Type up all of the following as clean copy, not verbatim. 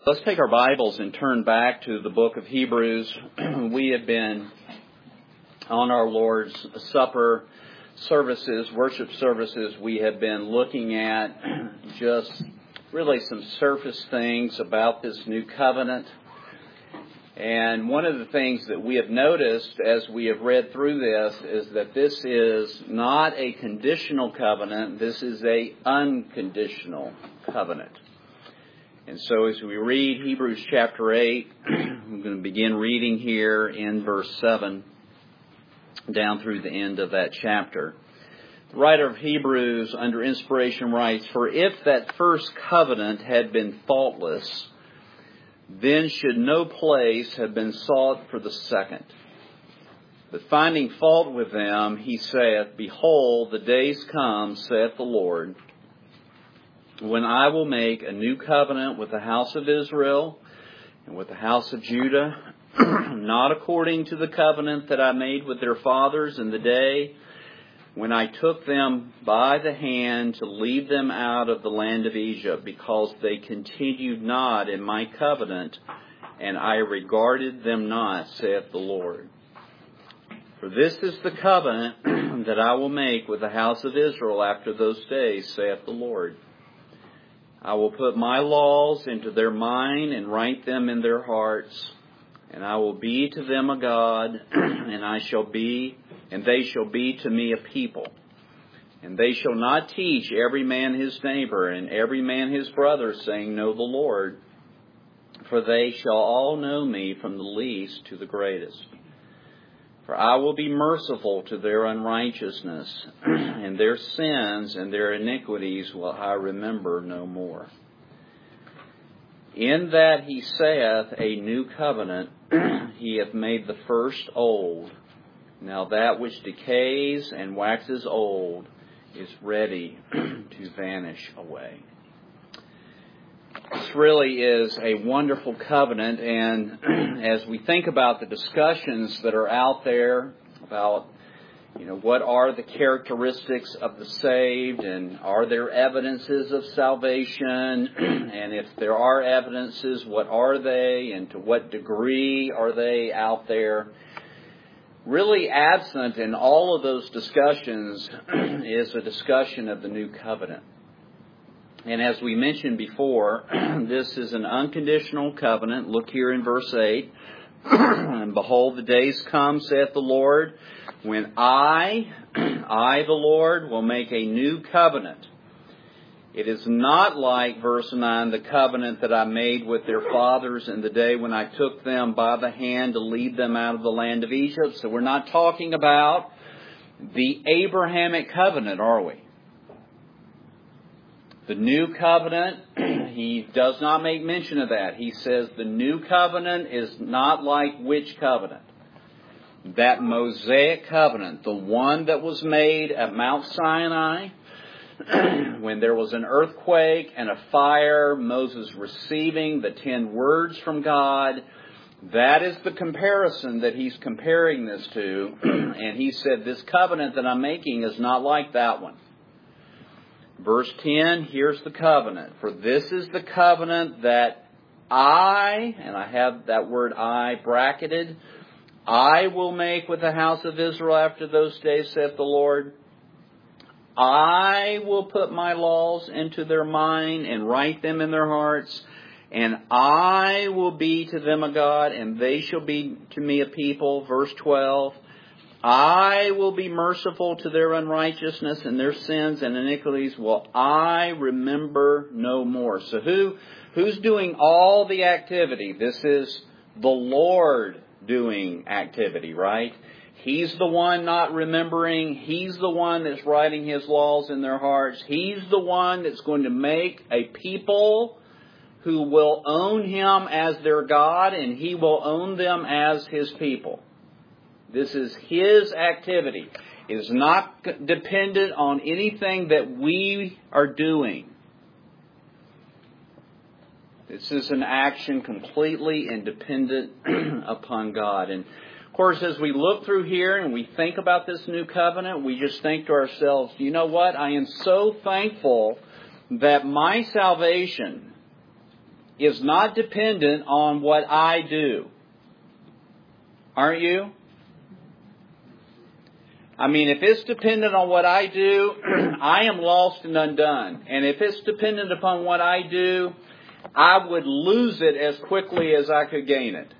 Let's take our Bibles and turn back to the book of Hebrews. We have been on our Lord's Supper services, worship services. We have been looking at just really some surface things about this new covenant. And one of the things that we have noticed as we have read through this is that this is not a conditional covenant. This is a unconditional covenant. And so as we read Hebrews chapter 8, I'm going to begin reading here in verse 7 down through the end of that chapter. The writer of Hebrews under inspiration writes, "For if that first covenant had been faultless, then should no place have been sought for the second. But finding fault with them, he saith, Behold, the days come, saith the Lord, when I will make a new covenant with the house of Israel and with the house of Judah, not according to the covenant that I made with their fathers in the day when I took them by the hand to lead them out of the land of Egypt, because they continued not in my covenant, and I regarded them not, saith the Lord. For this is the covenant that I will make with the house of Israel after those days, saith the Lord. I will put my laws into their mind and write them in their hearts, and I will be to them a God, and they shall be to me a people. And they shall not teach every man his neighbor and every man his brother, saying, Know the Lord, for they shall all know me from the least to the greatest. For I will be merciful to their unrighteousness, and their sins and their iniquities will I remember no more. In that he saith a new covenant, he hath made the first old. Now that which decays and waxes old is ready to vanish away." This really is a wonderful covenant, and as we think about the discussions that are out there about, what are the characteristics of the saved, and are there evidences of salvation, and if there are evidences, what are they, and to what degree are they out there? Really absent in all of those discussions is a discussion of the new covenant. And as we mentioned before, this is an unconditional covenant. Look here in verse 8. And behold, the days come, saith the Lord, when I, the Lord, will make a new covenant. It is not like, verse 9, the covenant that I made with their fathers in the day when I took them by the hand to lead them out of the land of Egypt. So we're not talking about the Abrahamic covenant, are we? The new covenant, he does not make mention of that. He says the new covenant is not like which covenant? That Mosaic covenant, the one that was made at Mount Sinai, when there was an earthquake and a fire, Moses receiving the 10 words from God. That is the comparison that he's comparing this to. And he said, this covenant that I'm making is not like that one. Verse 10, here's the covenant. For this is the covenant that I, and I have that word I bracketed, I will make with the house of Israel after those days, saith the Lord. I will put my laws into their mind and write them in their hearts, and I will be to them a God, and they shall be to me a people. Verse 12, I will be merciful to their unrighteousness, and their sins and iniquities will I remember no more. So who's doing all the activity? This is the Lord doing activity, right? He's the one not remembering. He's the one that's writing His laws in their hearts. He's the one that's going to make a people who will own Him as their God, and He will own them as His people. This is His activity. It is not dependent on anything that we are doing. This is an action completely independent upon God. And of course, as we look through here and we think about this new covenant, we just think to ourselves, you know what? I am so thankful that my salvation is not dependent on what I do. Aren't you? I mean, if it's dependent on what I do, I am lost and undone. And if it's dependent upon what I do, I would lose it as quickly as I could gain it.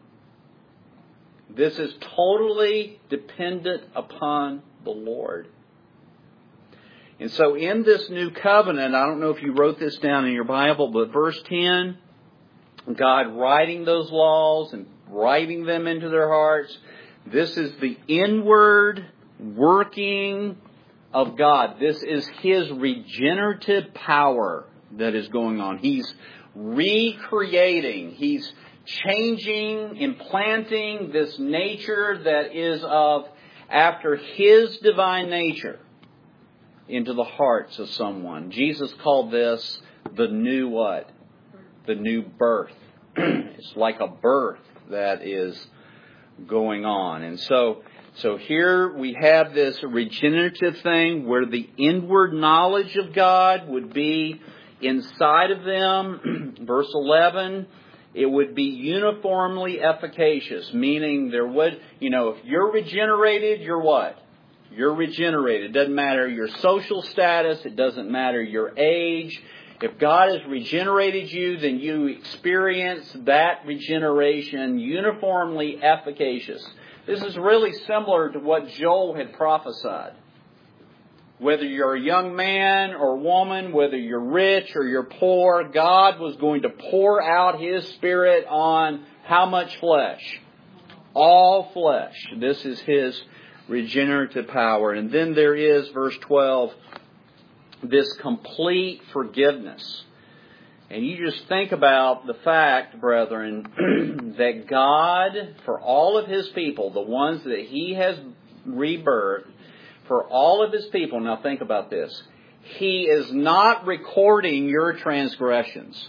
This is totally dependent upon the Lord. And so in this new covenant, I don't know if you wrote this down in your Bible, but verse 10, God writing those laws and writing them into their hearts. This is the inward working of God. This is His regenerative power that is going on. He's recreating. He's changing, implanting this nature that is of after His divine nature into the hearts of someone. Jesus called this the new what? The new birth. It's like a birth that is going on. And so here we have this regenerative thing where the inward knowledge of God would be inside of them. Verse 11, it would be uniformly efficacious, meaning there would, if you're regenerated, you're what? You're regenerated. It doesn't matter your social status. It doesn't matter your age. If God has regenerated you, then you experience that regeneration uniformly efficacious. This is really similar to what Joel had prophesied. Whether you're a young man or woman, whether you're rich or you're poor, God was going to pour out His Spirit on how much flesh? All flesh. This is His regenerative power. And then there is, verse 12, this complete forgiveness. And you just think about the fact, brethren, that God, for all of His people, the ones that He has rebirthed, for all of His people, now think about this, He is not recording your transgressions.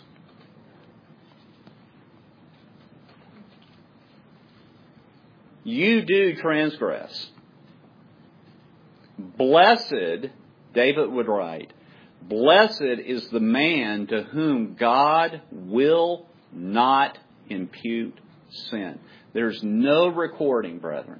You do transgress. Blessed, David would write, blessed is the man to whom God will not impute sin. There's no recording, brethren.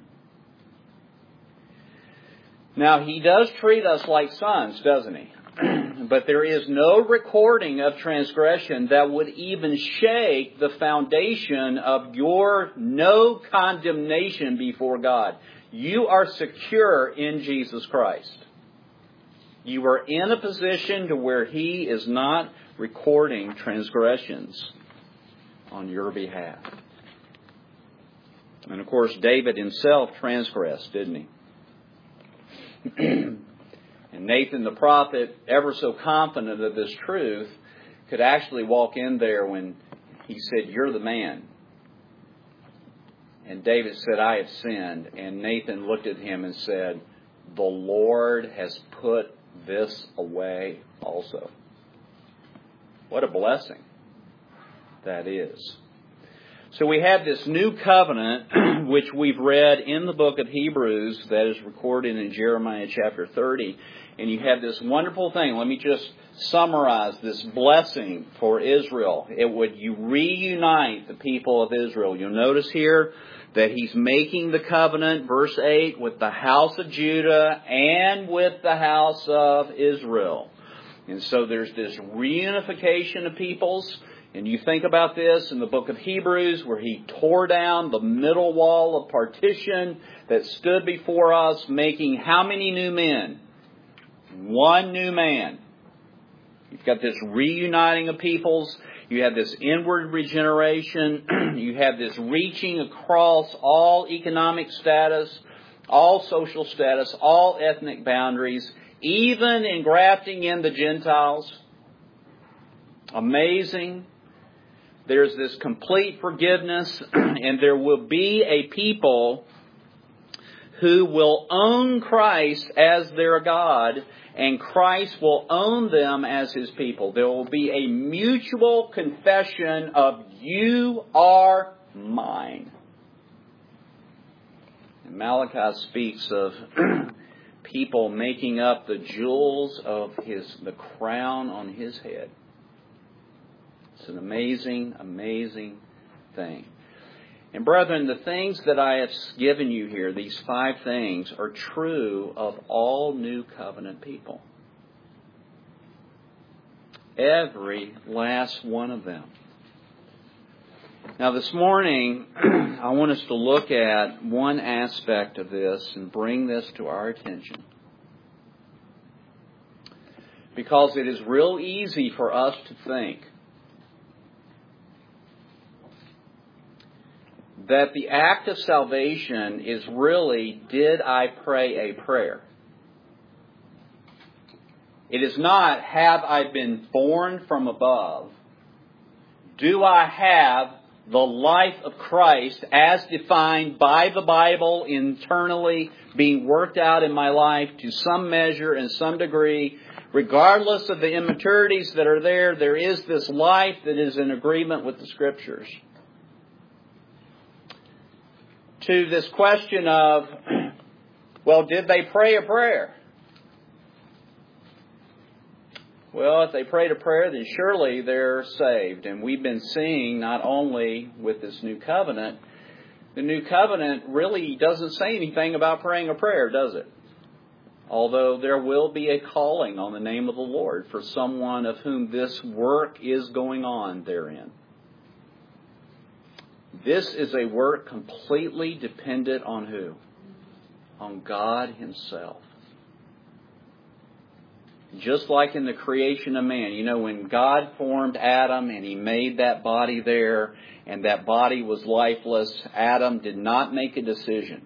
Now, He does treat us like sons, doesn't He? But there is no recording of transgression that would even shake the foundation of your no condemnation before God. You are secure in Jesus Christ. You are in a position to where He is not recording transgressions on your behalf. And of course, David himself transgressed, didn't he? And Nathan the prophet, ever so confident of this truth, could actually walk in there when he said, "You're the man." And David said, "I have sinned." And Nathan looked at him and said, "The Lord has put this away also." What a blessing that is. So we have this new covenant, which we've read in the book of Hebrews, that is recorded in Jeremiah chapter 30. And you have this wonderful thing. Let me just summarize this blessing for Israel. It would reunite the people of Israel. You'll notice here that He's making the covenant, verse 8, with the house of Judah and with the house of Israel. And so there's this reunification of peoples. And you think about this in the book of Hebrews, where He tore down the middle wall of partition that stood before us, making how many new men? One new man. You've got this reuniting of peoples. You have this inward regeneration. You have this reaching across all economic status, all social status, all ethnic boundaries, even engrafting in the Gentiles. Amazing. There's this complete forgiveness, and there will be a people who will own Christ as their God, and Christ will own them as His people. There will be a mutual confession of, "You are mine." And Malachi speaks of people making up the jewels of the crown on His head. It's an amazing, amazing thing. And brethren, the things that I have given you here, these 5 things, are true of all New Covenant people. Every last one of them. Now this morning, I want us to look at one aspect of this and bring this to our attention. Because it is real easy for us to think that the act of salvation is really, did I pray a prayer? It is not, have I been born from above? Do I have the life of Christ as defined by the Bible internally being worked out in my life to some measure and some degree? Regardless of the immaturities that are there, there is this life that is in agreement with the Scriptures. To this question of, well, did they pray a prayer? Well, if they prayed a prayer, then surely they're saved. And we've been seeing, not only with this New Covenant, the New Covenant really doesn't say anything about praying a prayer, does it? Although there will be a calling on the name of the Lord for someone of whom this work is going on therein. This is a work completely dependent on who? On God Himself. Just like in the creation of man. You know, when God formed Adam and He made that body there, and that body was lifeless, Adam did not make a decision.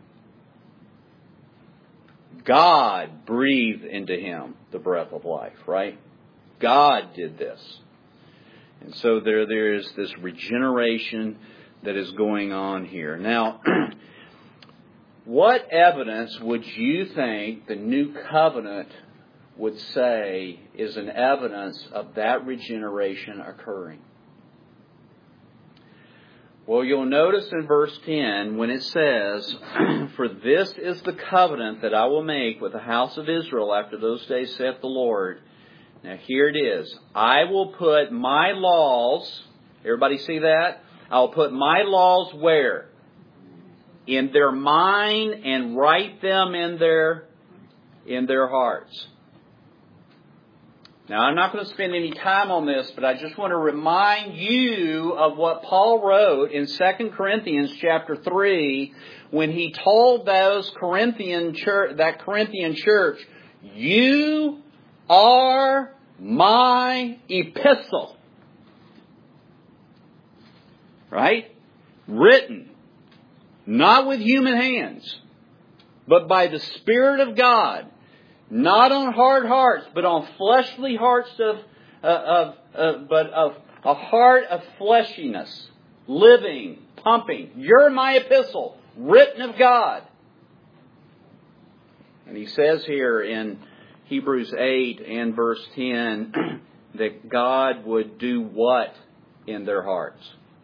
God breathed into him the breath of life, right? God did this. And so there is this regeneration that is going on here. Now, what evidence would you think the New Covenant would say is an evidence of that regeneration occurring? Well, you'll notice in verse 10 when it says, "For this is the covenant that I will make with the house of Israel after those days, saith the Lord." Now here it is. I will put my laws, everybody see that? I'll put my laws where? In their mind, and write them in their hearts. Now, I'm not going to spend any time on this, but I just want to remind you of what Paul wrote in 2 Corinthians chapter 3 when he told that Corinthian church, "You are my epistle." Right? Written. Not with human hands, but by the Spirit of God. Not on hard hearts, but on fleshly hearts but of a heart of fleshiness, living, pumping. You're my epistle, written of God. And he says here in Hebrews 8 and verse 10 that God would do what in their hearts?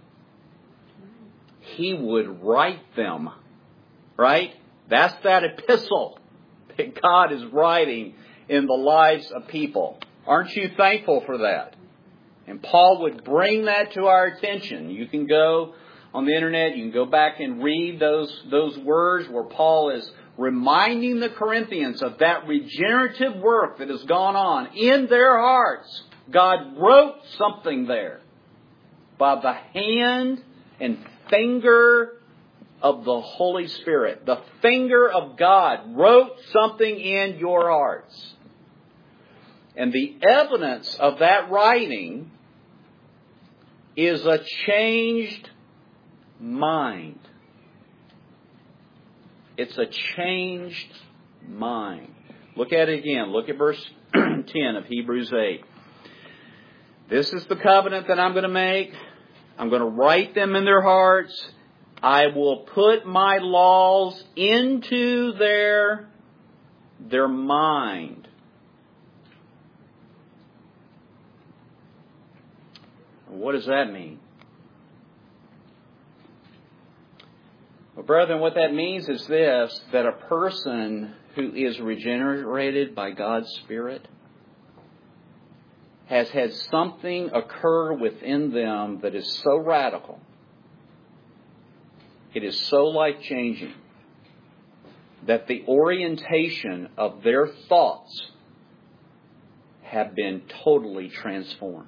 He would write them, right? That's that epistle that God is writing in the lives of people. Aren't you thankful for that? And Paul would bring that to our attention. You can go on the internet, you can go back and read those words where Paul is reminding the Corinthians of that regenerative work that has gone on in their hearts. God wrote something there by the hand and finger of the Holy Spirit. The finger of God wrote something in your hearts. And the evidence of that writing is a changed mind. It's a changed mind. Look at it again. Look at verse 10 of Hebrews 8. This is the covenant that I'm going to make. I'm going to write them in their hearts. I will put my laws into their mind. What does that mean? Well, brethren, what that means is this, that a person who is regenerated by God's Spirit has had something occur within them that is so radical, it is so life-changing, that the orientation of their thoughts have been totally transformed.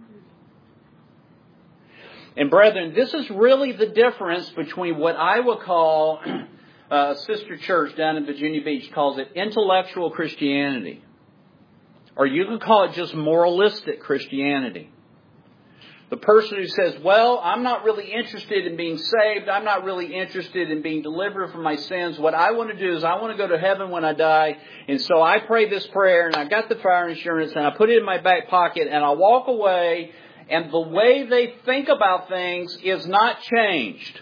And brethren, this is really the difference between what I would call, a sister church down in Virginia Beach calls it intellectual Christianity. Or you can call it just moralistic Christianity. The person who says, well, I'm not really interested in being saved. I'm not really interested in being delivered from my sins. What I want to do is I want to go to heaven when I die. And so I pray this prayer and I got the fire insurance and I put it in my back pocket and I walk away. And the way they think about things is not changed.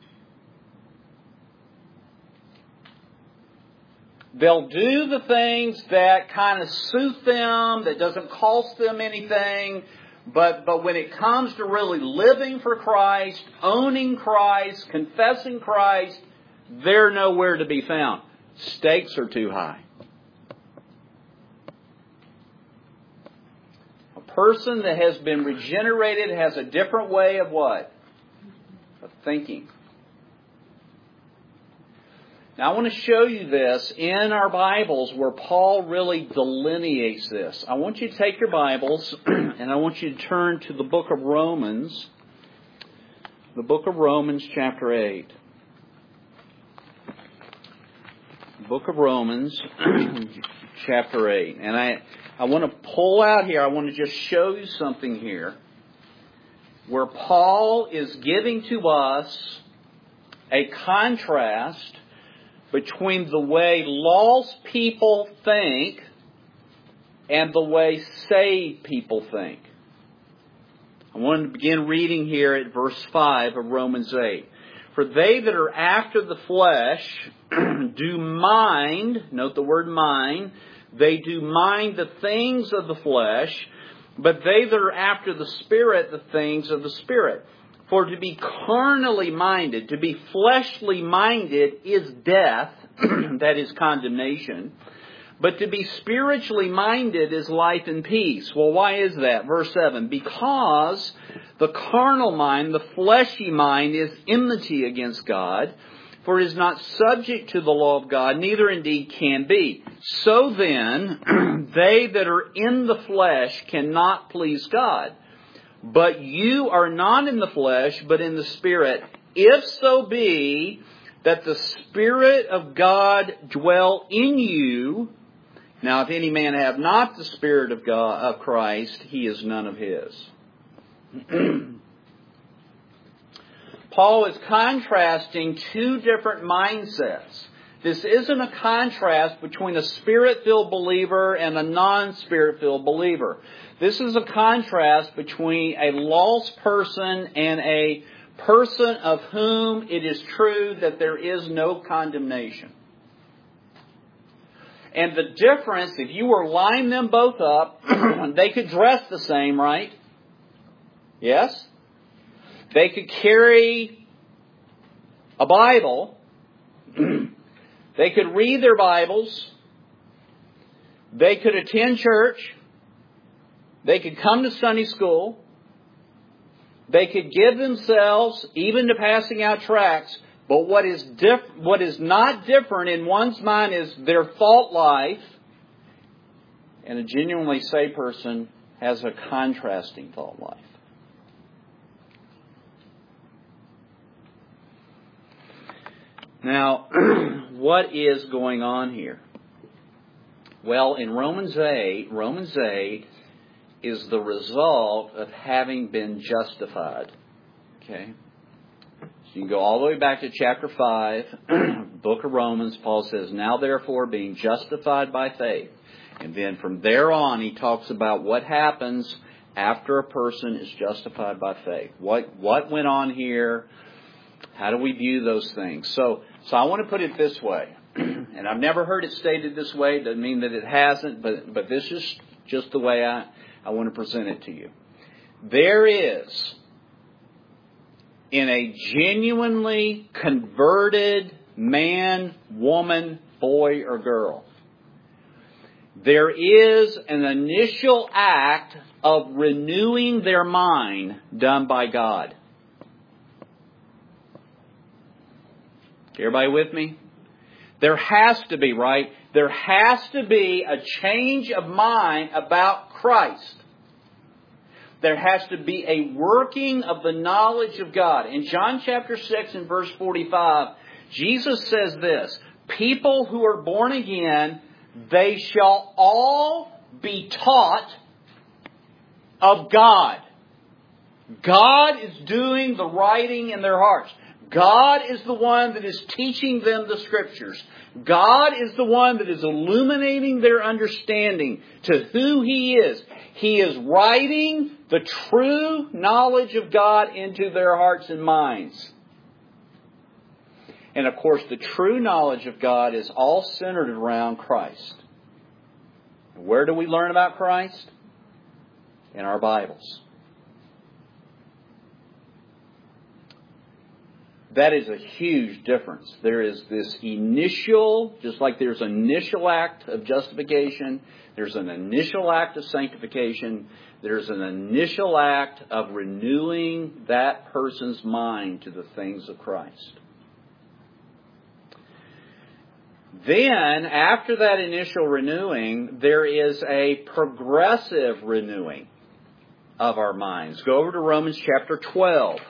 They'll do the things that kind of suit them, that doesn't cost them anything. But when it comes to really living for Christ, owning Christ, confessing Christ, they're nowhere to be found. Stakes are too high. A person that has been regenerated has a different way of what? Of thinking. Now I want to show you this in our Bibles where Paul really delineates this. I want you to take your Bibles and I want you to turn to the book of Romans. The book of Romans chapter 8. Book of Romans chapter 8. And I want to pull out here, I want to just show you something here where Paul is giving to us a contrast between the way lost people think and the way saved people think. I want to begin reading here at verse 5 of Romans 8. For they that are after the flesh do mind, note the word mind, they do mind the things of the flesh, but they that are after the Spirit, the things of the Spirit. For to be carnally minded, to be fleshly minded is death, that is condemnation. But to be spiritually minded is life and peace. Well, why is that? Verse 7, because the carnal mind, the fleshy mind, is enmity against God, for it is not subject to the law of God, neither indeed can be. So then, they that are in the flesh cannot please God. But you are not in the flesh, but in the Spirit, if so be that the Spirit of God dwell in you. Now, if any man have not the Spirit of God, of Christ, he is none of his. Paul is contrasting two different mindsets. This isn't a contrast between a Spirit-filled believer and a non-Spirit-filled believer. This is a contrast between a lost person and a person of whom it is true that there is no condemnation. And the difference, if you were lining them both up, they could dress the same, right? Yes? They could carry a Bible. They could read their Bibles. They could attend church. They could come to Sunday school. They could give themselves even to passing out tracts. But what is not different in one's mind is their thought life. And a genuinely saved person has a contrasting thought life. Now, what is going on here? Well, in Romans 8 is the result of having been justified. Okay? So you can go all the way back to chapter 5, book of Romans. Paul says, now therefore being justified by faith. And then from there on he talks about what happens after a person is justified by faith. What went on here? How do we view those things? So I want to put it this way. And I've never heard it stated this way. Doesn't mean that it hasn't, but this is just the way I want to present it to you. There is, in a genuinely converted man, woman, boy, or girl, there is an initial act of renewing their mind done by God. Everybody with me? There has to be, right? There has to be a change of mind about Christ. There has to be a working of the knowledge of God. In John chapter 6 and verse 45, Jesus says this, people who are born again, they shall all be taught of God. God is doing the writing in their hearts. God is the one that is teaching them the Scriptures. God is the one that is illuminating their understanding to who He is. He is writing the true knowledge of God into their hearts and minds. And of course, the true knowledge of God is all centered around Christ. Where do we learn about Christ? In our Bibles. That is a huge difference. There is this initial, just like there's an initial act of justification, there's an initial act of sanctification, there's an initial act of renewing that person's mind to the things of Christ. Then, after that initial renewing, there is a progressive renewing of our minds. Go over to Romans chapter 12.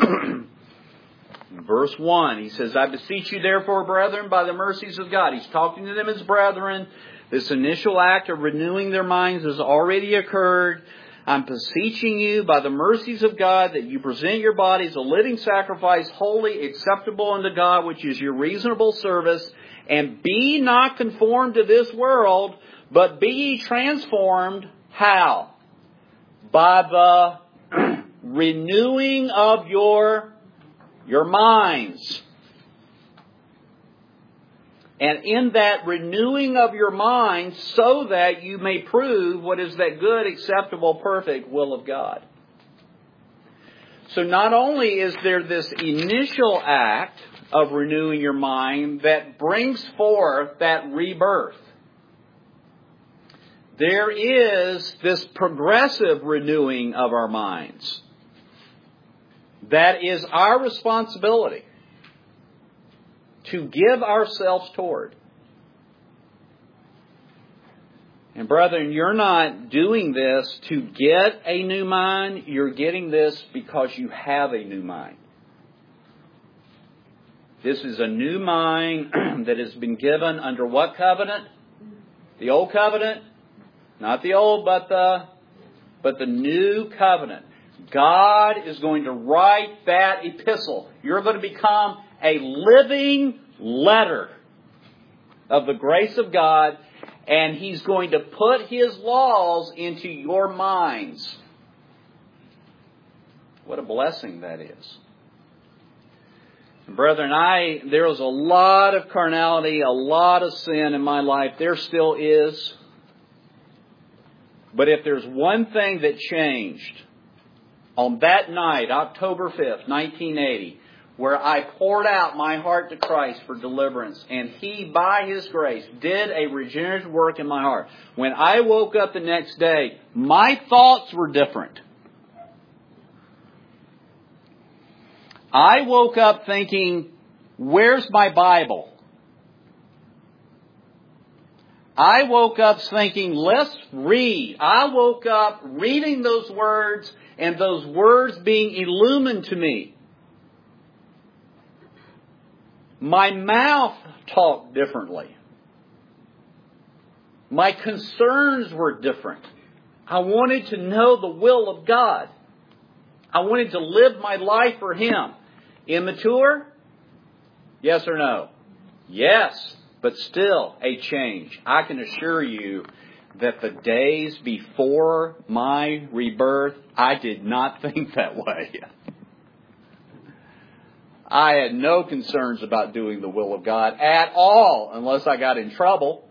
Verse 1, he says, I beseech you therefore, brethren, by the mercies of God. He's talking to them as brethren. This initial act of renewing their minds has already occurred. I'm beseeching you by the mercies of God that you present your bodies a living sacrifice, holy, acceptable unto God, which is your reasonable service. And be not conformed to this world, but be ye transformed. How? By the renewing of your minds. And in that renewing of your minds, so that you may prove what is that good, acceptable, perfect will of God. So not only is there this initial act of renewing your mind that brings forth that rebirth, there is this progressive renewing of our minds. That is our responsibility to give ourselves toward. And brethren, you're not doing this to get a new mind. You're getting this because you have a new mind. This is a new mind that has been given under what covenant? The old covenant? Not the old, but the new covenant. God is going to write that epistle. You're going to become a living letter of the grace of God, and He's going to put His laws into your minds. What a blessing that is. Brethren, there was a lot of carnality, a lot of sin in my life. There still is. But if there's one thing that changed on that night, October 5th, 1980, where I poured out my heart to Christ for deliverance, and He, by His grace, did a regenerative work in my heart. When I woke up the next day, my thoughts were different. I woke up thinking, where's my Bible? I woke up thinking, let's read. I woke up reading those words and those words being illumined to me. My mouth talked differently. My concerns were different. I wanted to know the will of God. I wanted to live my life for Him. Immature? Yes or no? Yes, but still a change. I can assure you that the days before my rebirth, I did not think that way. I had no concerns about doing the will of God at all, unless I got in trouble.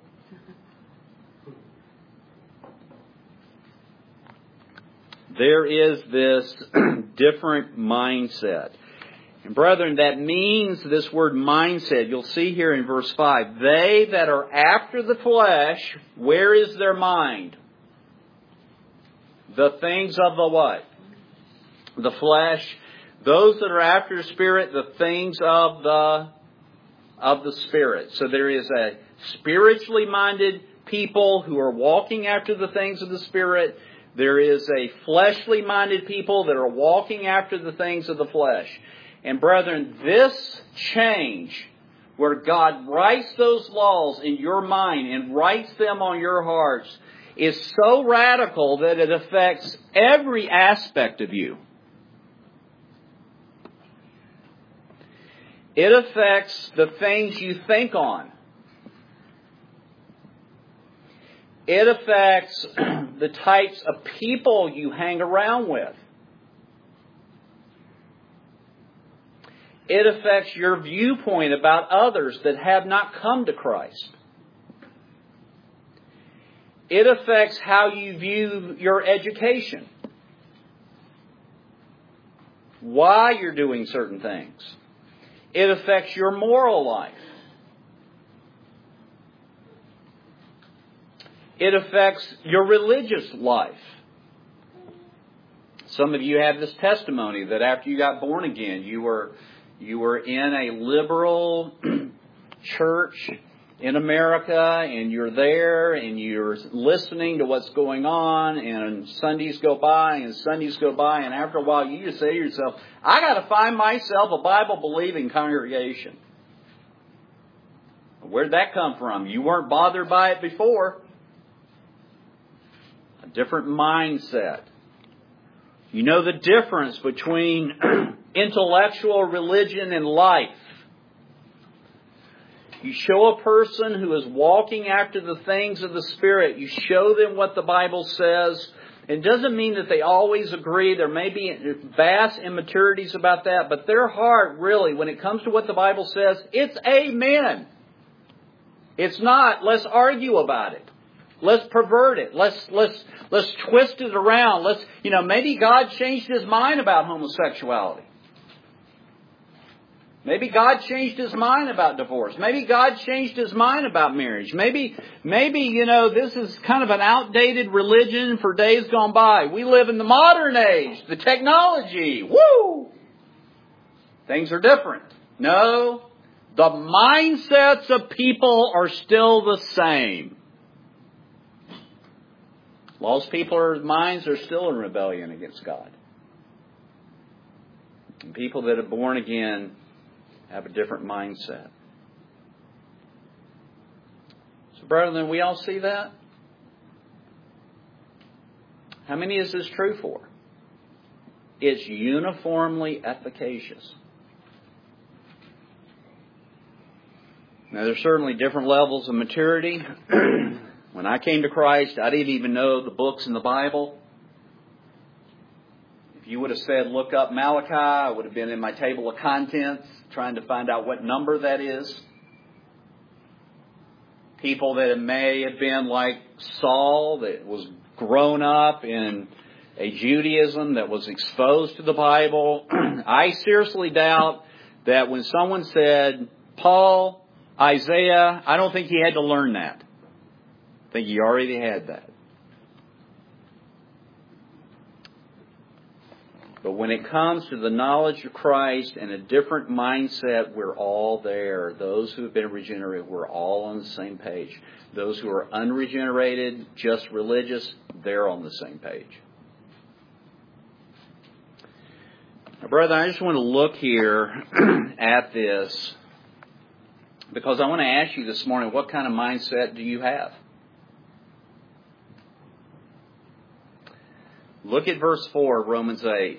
There is this different mindset. And brethren, that means this word mindset, you'll see here in verse 5, they that are after the flesh, where is their mind? The things of the what? The flesh. Those that are after the Spirit, the things of the Spirit. So there is a spiritually minded people who are walking after the things of the Spirit. There is a fleshly minded people that are walking after the things of the flesh. And brethren, this change, where God writes those laws in your mind and writes them on your hearts, is so radical that it affects every aspect of you. It affects the things you think on. It affects the types of people you hang around with. It affects your viewpoint about others that have not come to Christ. It affects how you view your education. Why you're doing certain things. It affects your moral life. It affects your religious life. Some of you have this testimony that after you got born again, you were in a liberal church in America, and you're there, and you're listening to what's going on, and Sundays go by, and after a while you just say to yourself, I got to find myself a Bible-believing congregation. Where'd that come from? You weren't bothered by it before. A different mindset. You know the difference between intellectual religion and life. You show a person who is walking after the things of the Spirit. You show them what the Bible says. It doesn't mean that they always agree. There may be vast immaturities about that. But their heart, really, when it comes to what the Bible says, it's amen. It's not, let's argue about it. Let's pervert it. Let's twist it around. Maybe God changed His mind about homosexuality. Maybe God changed His mind about divorce. Maybe God changed His mind about marriage. Maybe, this is kind of an outdated religion for days gone by. We live in the modern age, the technology. Woo! Things are different. No, the mindsets of people are still the same. Lost people's minds are still in rebellion against God. And people that are born again have a different mindset. So, brethren, we all see that? How many is this true for? It's uniformly efficacious. Now, there's certainly different levels of maturity. When I came to Christ, I didn't even know the books in the Bible. If you would have said, look up Malachi, I would have been in my table of contents trying to find out what number that is. People that may have been like Saul, that was grown up in a Judaism that was exposed to the Bible. I seriously doubt that when someone said, Paul, Isaiah, I don't think he had to learn that. I think he already had that. But when it comes to the knowledge of Christ and a different mindset, we're all there. Those who have been regenerated, we're all on the same page. Those who are unregenerated, just religious, they're on the same page. Now, brother, I just want to look here at this because I want to ask you this morning, what kind of mindset do you have? Look at verse 4 of Romans 8.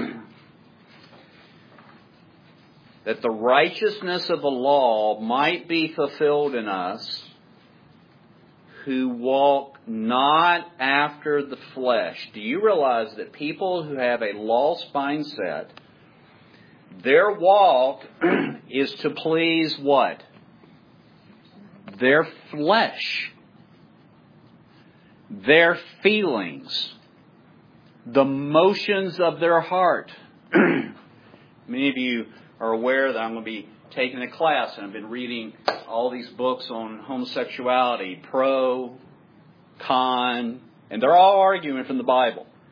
That the righteousness of the law might be fulfilled in us who walk not after the flesh. Do you realize that people who have a lost mindset, their walk is to please what? Their flesh. Their feelings. The motions of their heart. Many of you are aware that I'm going to be taking a class, and I've been reading all these books on homosexuality, pro, con, and they're all arguing from the Bible.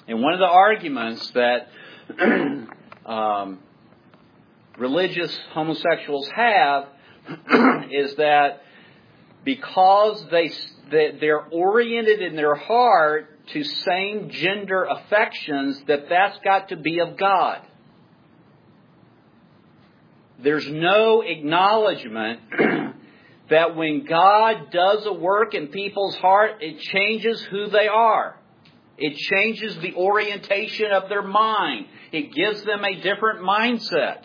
And one of the arguments that religious homosexuals have is that because they're oriented in their heart to same gender affections, that's got to be of God. There's no acknowledgement that when God does a work in people's heart, it changes who they are. It changes the orientation of their mind. It gives them a different mindset.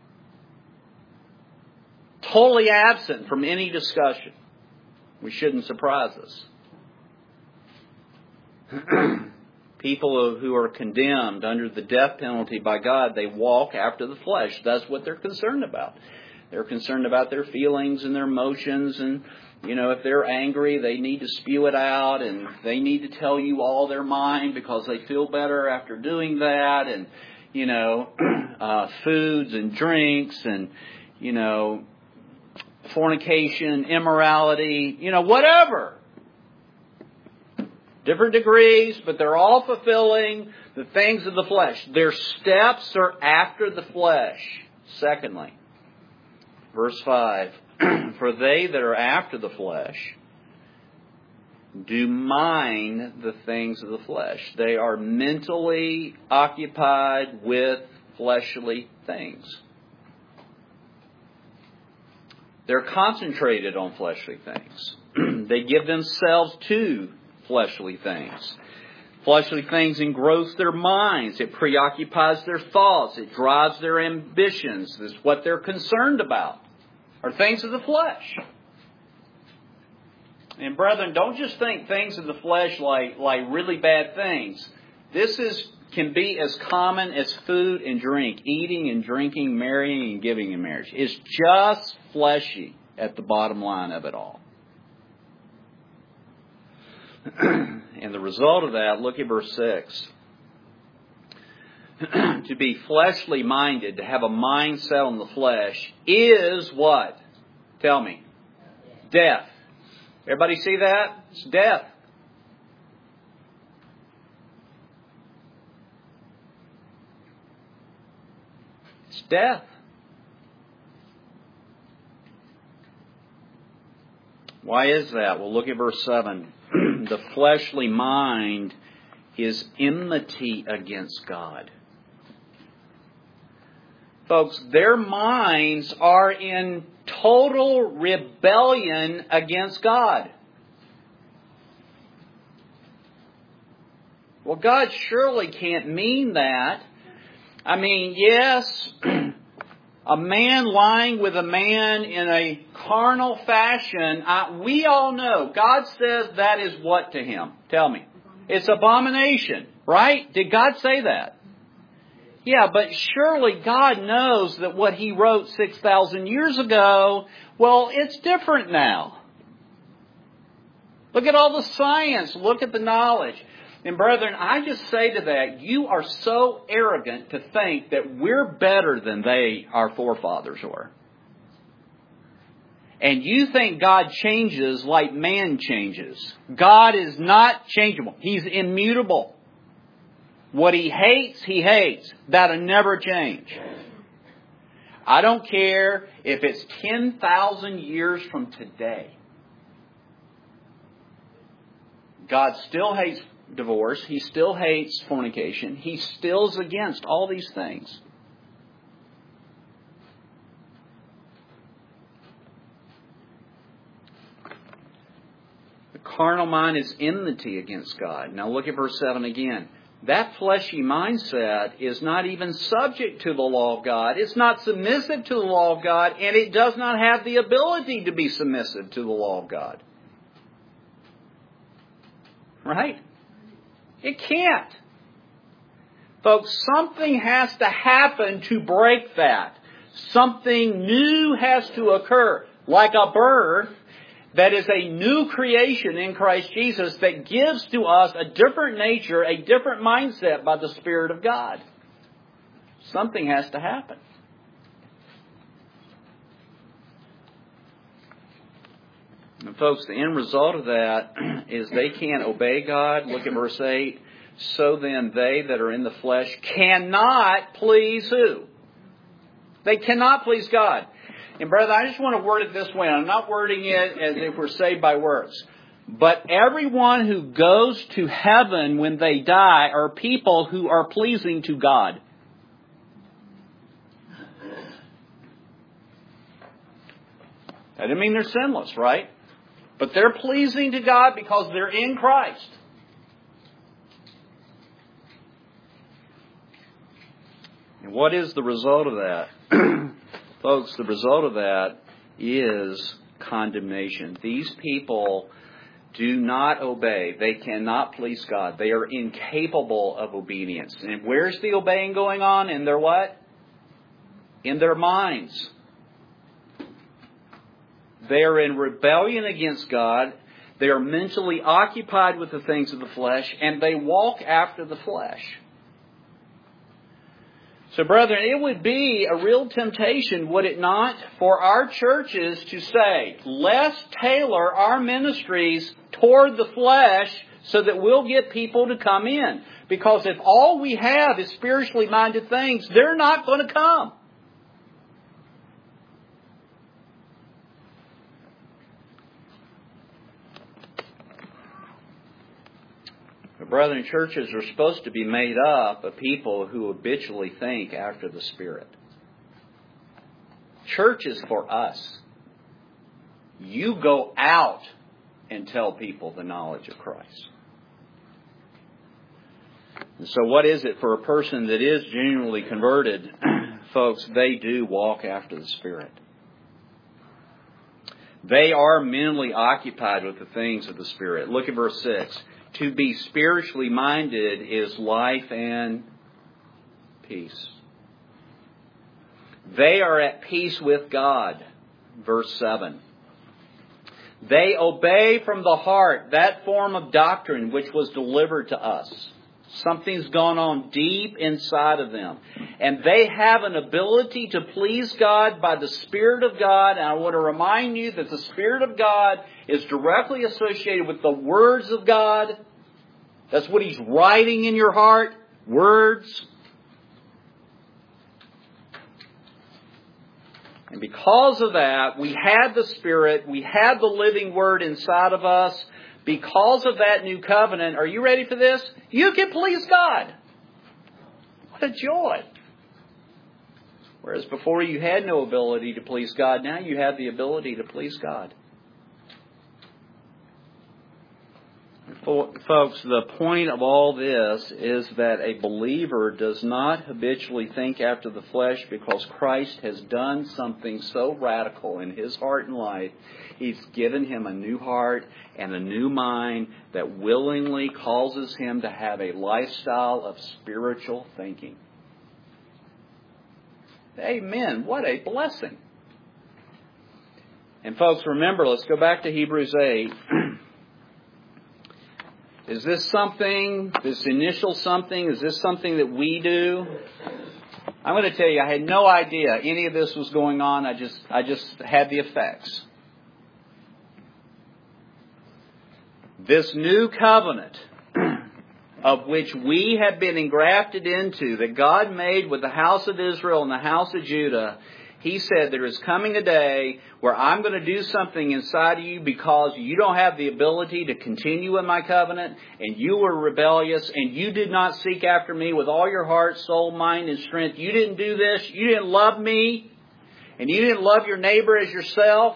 Totally absent from any discussion. Which shouldn't surprise us. People who are condemned under the death penalty by God, they walk after the flesh. That's what they're concerned about. They're concerned about their feelings and their emotions, and if they're angry, they need to spew it out, and they need to tell you all their mind because they feel better after doing that, and foods and drinks and fornication, immorality, whatever. Different degrees, but they're all fulfilling the things of the flesh. Their steps are after the flesh. Secondly, verse 5, for they that are after the flesh do mind the things of the flesh. They are mentally occupied with fleshly things. They're concentrated on fleshly things. They give themselves to fleshly things. Fleshly things engross their minds. It preoccupies their thoughts. It drives their ambitions. It's what they're concerned about, are things of the flesh. And brethren, don't just think things of the flesh like really bad things. This can be as common as food and drink, eating and drinking, marrying and giving in marriage. It's just fleshy at the bottom line of it all. And the result of that, look at verse 6. To be fleshly minded, to have a mindset on the flesh, is what? Tell me. Death. Everybody see that? It's death. It's death. Why is that? Well, look at verse 7. The fleshly mind is enmity against God. Folks, their minds are in total rebellion against God. Well, God surely can't mean that. I mean, yes, a man lying with a man in a carnal fashion, we all know, God says that is what to him? Tell me. It's abomination, right? Did God say that? Yeah, but surely God knows that what He wrote 6,000 years ago, well, it's different now. Look at all the science. Look at the knowledge. And brethren, I just say to that, you are so arrogant to think that we're better than our forefathers were. And you think God changes like man changes. God is not changeable. He's immutable. What He hates, He hates. That'll never change. I don't care if it's 10,000 years from today. God still hates divorce. He still hates fornication. He still is against all these things. The carnal mind is enmity against God. Now look at verse 7 again. That fleshy mindset is not even subject to the law of God. It's not submissive to the law of God, and it does not have the ability to be submissive to the law of God. Right? It can't. Folks, something has to happen to break that. Something new has to occur, like a birth that is a new creation in Christ Jesus that gives to us a different nature, a different mindset by the Spirit of God. Something has to happen. And folks, the end result of that is they can't obey God. Look at verse 8. So then they that are in the flesh cannot please who? They cannot please God. And brother, I just want to word it this way. I'm not wording it as if we're saved by works. But everyone who goes to heaven when they die are people who are pleasing to God. That doesn't mean they're sinless, right? But they're pleasing to God because they're in Christ. And what is the result of that? Folks, the result of that is condemnation. These people do not obey. They cannot please God. They are incapable of obedience. And where's the obeying going on? In their what? In their minds. They are in rebellion against God. They are mentally occupied with the things of the flesh, and they walk after the flesh. So, brethren, it would be a real temptation, would it not, for our churches to say, let's tailor our ministries toward the flesh so that we'll get people to come in. Because if all we have is spiritually minded things, they're not going to come. Brethren, churches are supposed to be made up of people who habitually think after the Spirit. Church is for us. You go out and tell people the knowledge of Christ. And so what is it for a person that is genuinely converted? Folks, they do walk after the Spirit. They are mentally occupied with the things of the Spirit. Look at verse 6. To be spiritually minded is life and peace. They are at peace with God. Verse 7. They obey from the heart that form of doctrine which was delivered to us. Something's gone on deep inside of them. And they have an ability to please God by the Spirit of God. And I want to remind you that the Spirit of God is directly associated with the words of God. That's what He's writing in your heart. Words. And because of that, we had the Spirit. We had the living Word inside of us. Because of that new covenant, are you ready for this? You can please God. What a joy. Whereas before you had no ability to please God, now you have the ability to please God. Folks, the point of all this is that a believer does not habitually think after the flesh because Christ has done something so radical in his heart and life. He's given him a new heart and a new mind that willingly causes him to have a lifestyle of spiritual thinking. Amen. What a blessing. And folks, remember, let's go back to Hebrews 8. Is this something, this initial something, is this something that we do? I'm going to tell you, I had no idea any of this was going on. I just had the effects. This new covenant of which we have been engrafted into, that God made with the house of Israel and the house of Judah, He said there is coming a day where I'm going to do something inside of you because you don't have the ability to continue in my covenant and you were rebellious and you did not seek after me with all your heart, soul, mind, and strength. You didn't do this. You didn't love me and you didn't love your neighbor as yourself.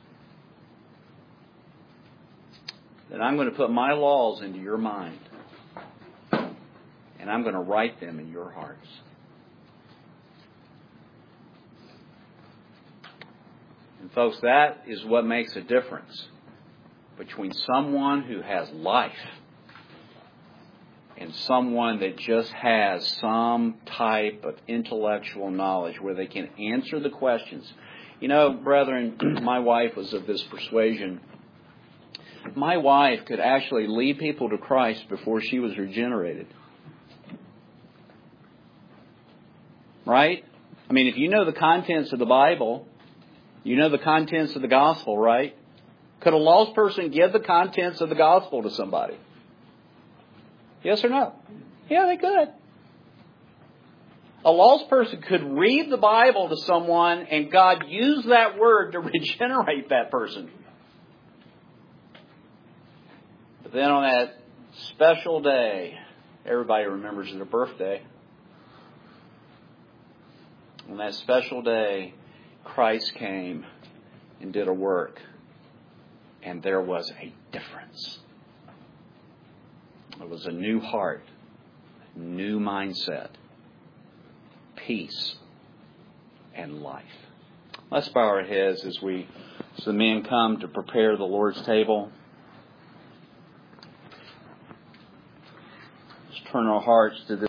Then I'm going to put my laws into your mind and I'm going to write them in your hearts. And folks, that is what makes a difference between someone who has life and someone that just has some type of intellectual knowledge where they can answer the questions. You know, brethren, my wife was of this persuasion. My wife could actually lead people to Christ before she was regenerated. Right? I mean, if you know the contents of the Bible, you know the contents of the gospel, right? Could a lost person give the contents of the gospel to somebody? Yes or no? Yeah, they could. A lost person could read the Bible to someone and God used that word to regenerate that person. But then on that special day, everybody remembers their birthday. On that special day, Christ came and did a work. And there was a difference. It was a new heart, new mindset, peace, and life. Let's bow our heads as the men come to prepare the Lord's table. Let's turn our hearts to this.